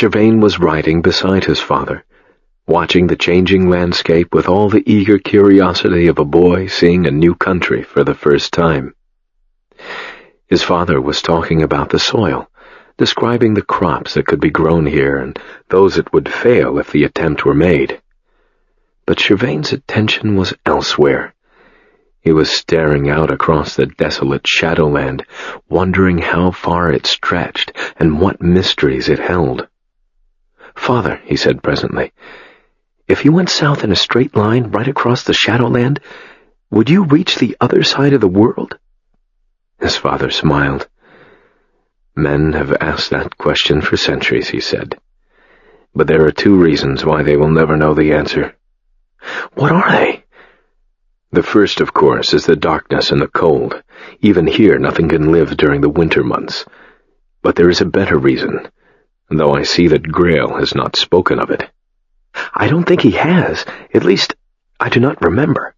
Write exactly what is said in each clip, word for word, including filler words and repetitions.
Shervain was riding beside his father, watching the changing landscape with all the eager curiosity of a boy seeing a new country for the first time. His father was talking about the soil, describing the crops that could be grown here and those that would fail if the attempt were made. But Shervain's attention was elsewhere. He was staring out across the desolate Shadowland, wondering how far it stretched and what mysteries it held. "Father," he said presently, "if you went south in a straight line right across the Shadowland, would you reach the other side of the world?" His father smiled. "Men have asked that question for centuries," he said. "But there are two reasons why they will never know the answer." "What are they?" "The first, of course, is the darkness and the cold. Even here nothing can live during the winter months. But there is a better reason, though I see that Grail has not spoken of it." "I don't think he has. At least, I do not remember."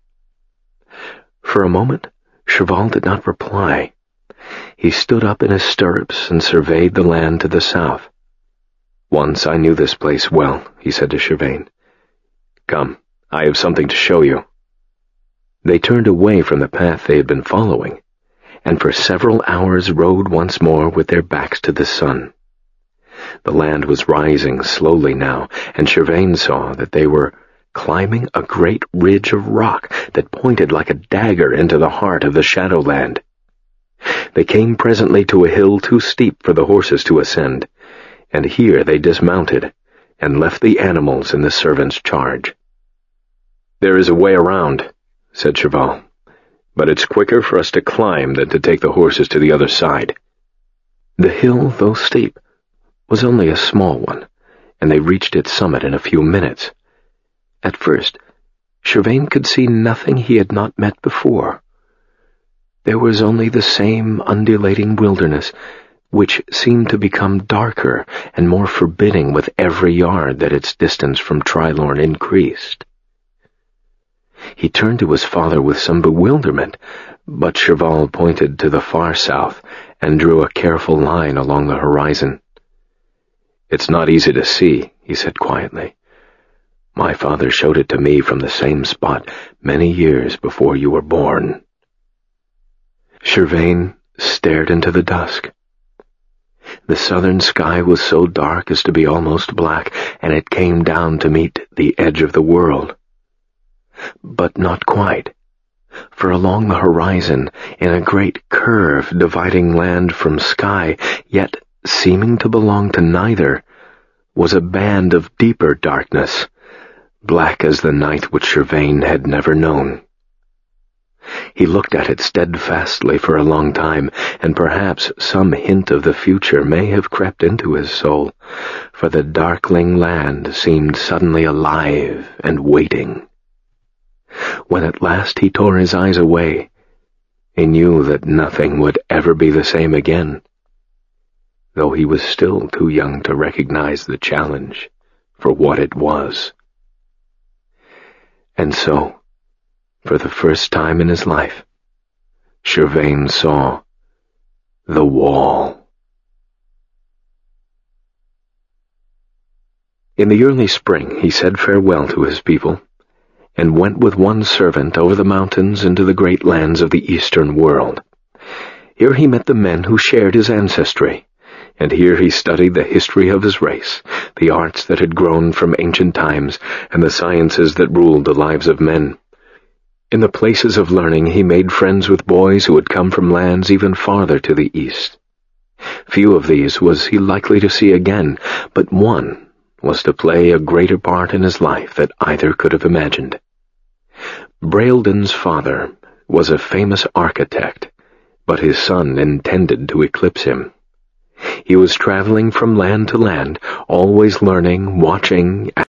For a moment, Cheval did not reply. He stood up in his stirrups and surveyed the land to the south. "Once I knew this place well," he said to Shervain. "Come, I have something to show you." They turned away from the path they had been following, and for several hours rode once more with their backs to the sun. The land was rising slowly now, and Shervain saw that they were climbing a great ridge of rock that pointed like a dagger into the heart of the Shadowland. They came presently to a hill too steep for the horses to ascend, and here they dismounted and left the animals in the servant's charge. "There is a way around," said Cheval, "but it's quicker for us to climb than to take the horses to the other side." The hill, though steep, was only a small one, and they reached its summit in a few minutes. At first, Shervain could see nothing he had not met before. There was only the same undulating wilderness, which seemed to become darker and more forbidding with every yard that its distance from Trilorn increased. He turned to his father with some bewilderment, but Cheval pointed to the far south and drew a careful line along the horizon. "It's not easy to see," he said quietly. "My father showed it to me from the same spot many years before you were born." Shervain stared into the dusk. The southern sky was so dark as to be almost black, and it came down to meet the edge of the world. But not quite, for along the horizon, in a great curve dividing land from sky, yet seeming to belong to neither, was a band of deeper darkness, black as the night which Shervain had never known. He looked at it steadfastly for a long time, and perhaps some hint of the future may have crept into his soul, for the darkling land seemed suddenly alive and waiting. When at last he tore his eyes away, he knew that nothing would ever be the same again, though he was still too young to recognize the challenge for what it was. And so, for the first time in his life, Shervain saw the wall. In the early spring he said farewell to his people, and went with one servant over the mountains into the great lands of the eastern world. Here he met the men who shared his ancestry, and here he studied the history of his race, the arts that had grown from ancient times, and the sciences that ruled the lives of men. In the places of learning he made friends with boys who had come from lands even farther to the east. Few of these was he likely to see again, but one was to play a greater part in his life than either could have imagined. Braeldon's father was a famous architect, but his son intended to eclipse him. He was traveling from land to land, always learning, watching,